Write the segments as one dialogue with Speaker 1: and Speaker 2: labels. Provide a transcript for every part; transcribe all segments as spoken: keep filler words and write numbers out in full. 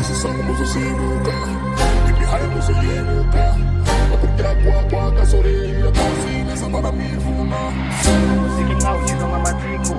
Speaker 1: isisanga umuzozibuka imihari muzoyibuka bakurya kwa kwa gasore yakoze neza baramwivuna
Speaker 2: umuziki mwawushyize mu matiko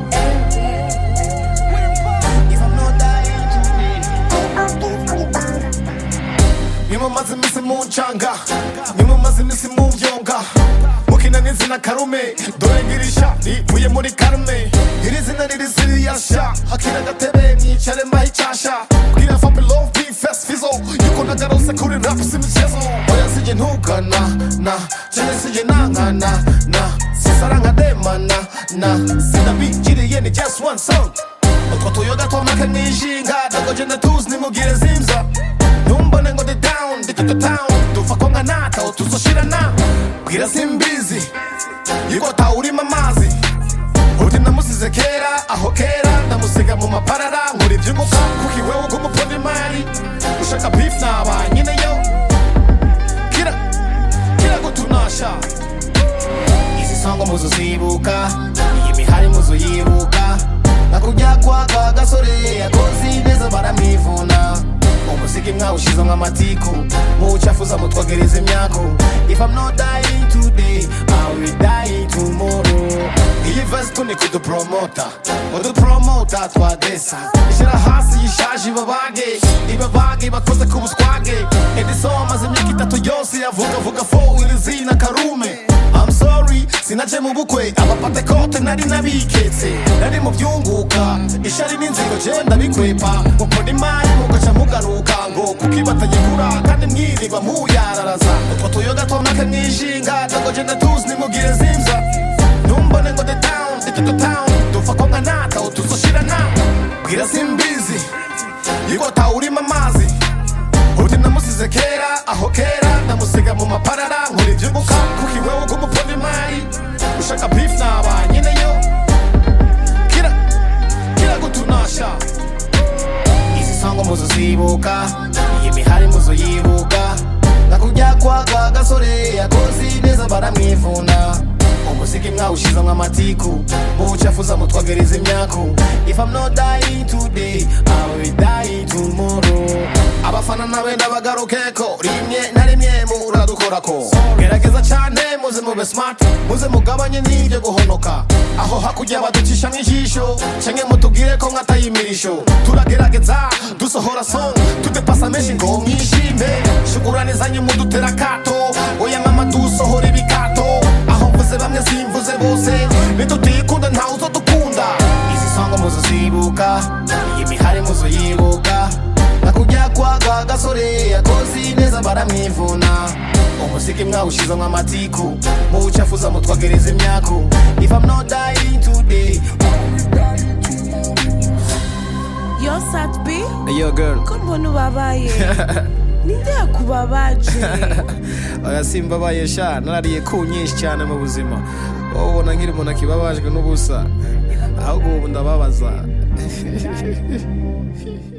Speaker 3: nimumaze imisi mu ncanga nimumaze imisi mu vyonga mukina n'izina karume dore ngirisha rivuye muri karume iri zina riri siriyasha hakira agatebe mwicare mbaho icasha bwira fapi love be fest fizo yuko nagarose kuri rap simichezo oya sije ntugana na cene sije nangana na sisara nkademana na sinabigiriye ni just one song utwo tuyoga twamake mwijinga dogojenda tuzi nimugire zimza numbone ngo the down the to the town dufa konga nata utuzoshirana bwira simbizi yuko tawurima amazi uti namusize kera aho kera namusiga mu maparara nkuri vyunguka kuki wewe ugumupona imari ushaka beef naba nyine yo kira kira gutunasha izi songo muzozibuka iyi mihari muzoyibuka nakujya kwa kwa gasore yakoze neza baramwivuna umuziki mwawushize mu matiko muwucafuza mutwogereza imyako if I'm not dying today I will die tomorrow iyi verse tuni kudupromota udupromota twadesa ishira hasi yishaje ibabage ibabage bakoze ku buswage ediso amaze imyaka itatu yose yavuga vuga fo ilizina karume I'm sorry sinaje mu bukwe abapate kote nari nabiketse nari mu byunguka ishari n'inzigo je ndabikwepa mukora imari mugaca mugaruka ngo kukibatagikura kandi mwiriba muyararaza utwo tuyoga twamake mwijinga dogojenda tuzi nimugire zimza numbone ngo the down the to the town dufa konga nata utuzoshirana bwira simbizi yuko tawurima amazi uti namusize kera aho kera namusiga mu maparara nkuri vyunguka kuki wewe ugumupona imari ushaka beef naba nyine yo kira kira gutunasha izi songo muzozibuka iyi mihari muzoyibuka nakujya kwa kwa gasore yakoze neza baramwivuna umuziki mwawushize mu matiko muwucafuza mutwogereza imyako if I'm not dying today I will die tomorrow abafana nawe ndabagarukeko rimwe na rimwe muradukorako gerageza cyane muze mube smart muze mugabanye n'ibyo guhonoka aho hakurya baducisha nk'ijisho canke mutubwire ko mwatayimirisho turagerageza dusohora song tudepasa menshi ngo mwishime shukurane zanyu mudutera kato oya mama dusohora ibikato aho mvuze bamwe simvuze bose nitutiyikunda ntawe uzodukunda izi songo muzozibuka iyi mihari muzoyibuka nakujya kwa kwa gasore yakoze neza baramwivuna umuziki mwawushize mu matiko muwucafuza mutwogereza imyako if I'm not dying today
Speaker 4: Yo Sat B
Speaker 3: hey yo girl
Speaker 4: ko mbona ubabaye ninde yakubabaje
Speaker 3: oya simbabaye sha narariye ku nyinshi cyane mu buzima wowe ubona nkiri umuntu akibabajwe n'ubusa ahubwo ubu ndababaza